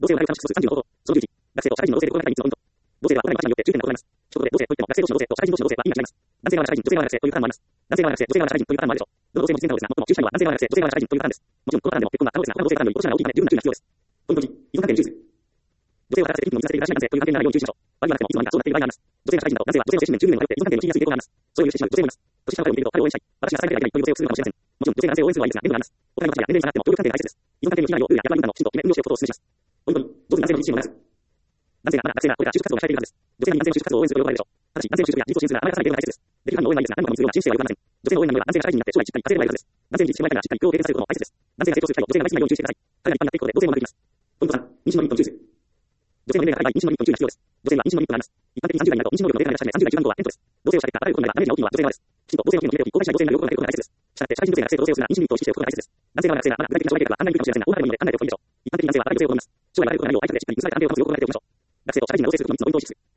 同性は大学指数30の方法。その11、学生と社会人の同性で行われた3つのポイント。同性はこれまでによって重点が異なります。所得で同性といっても学生同士の同性と社会人同士の同性は意味が違います。男性側が社会人、女性側が学生というパターンもあります。男性側が学生、女性側が社会人というパターンもあるでしょう。どの同性も必然なのですが、最も中心なのは男性側が学生、女性側が社会人というパターンです。もちろんこのパターンでも結婚が可能ですが、他の同性パターンより今年なら大きいため十分な注意が必要です。ポイント2、依存関係に注意する。女性は働かせて一気に見させているらしい男性という関係にならないように注意しましょう。場合によってもいつの間にかそうなっている場合があります。女性が社会人だと男性は女性の精神面10年を通って依存関係に陥りやすい傾向があります。それを許してしまう女性もいます。年下の彼を見ていると彼を応援したい。私が支えられていないという女性をするかもしれません。もちろん女性が男性を応援するのはいいですが、面倒があります。お互いの価値や年齢差があっても協力関係が大切です。依存関係に陥らないようルールや役割分担のきちんと決め運用しておくことをお勧めします。ポイント2、上手に男性の自身を流す。男性がまだ学生がこれから就職活動が控えているはずです。女性に男性の就職活動を応援するご用があるでしょう。ただし、男性の就職や自己進出があまりされているのが大切です。できる範囲の応援はいいですが、何もかもするような人生は良くありません。女性の応援などは男性が社会人になって将来しっかり稼げればいいはずです。男性に自信してもらいたいがしっかり目標を計算することも大切です。男性が成長する機会を女性が大好きなように注意してください。彼が一般になっていくことで同性もうまくいきます。ポイント3、妊娠のリミットに注意する。女性の年齢が高い場合、妊娠のリミットに注意が必要です。女性には妊娠のリミットがあります。一般的に30代になると妊娠能力のデータが出したため30代中盤以降はテントです。同性をした結果、あらゆることになればダメージが大きいのは女性側です。きちんと同性の機能に入れておき、公開したい同性になることができることが大切です。したがって社会人女性が学生と同性をするなら妊娠リミットを意識しておくことが大切です。男性側が学生がまだ具体的な障害計画は考えにくいかもしれませんが、大幅に考えておくといいでしょう。一般的に男性は働く女性を好みます。将来があらゆることになるよう相手がしっかり許された安定を保つ要項が出ておきましょう。学生と社会人が同棲するこの3つのポイントを意識する。